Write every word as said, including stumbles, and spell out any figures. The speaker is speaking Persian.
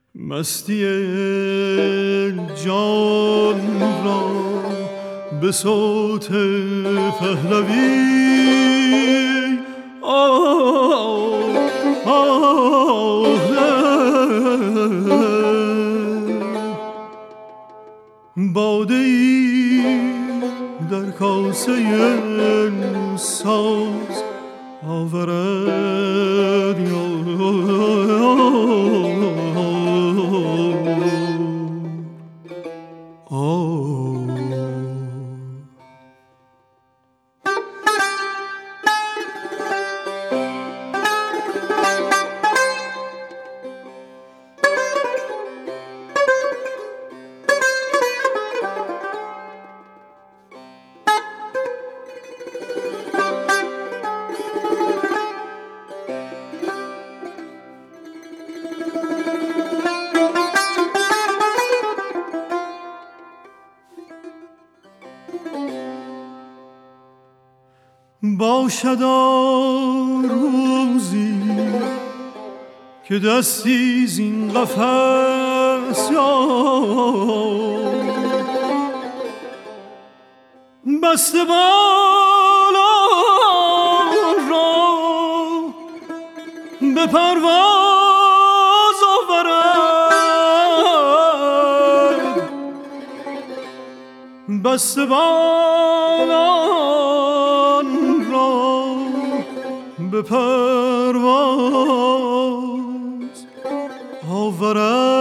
مستی جان را به صوت پهلوی آه آه باده ای در کاسه ساز آورد یا باشد روزی که دستی زین قفس بسته بالا را به پرواز آورد بسته بالا به پرواز آورد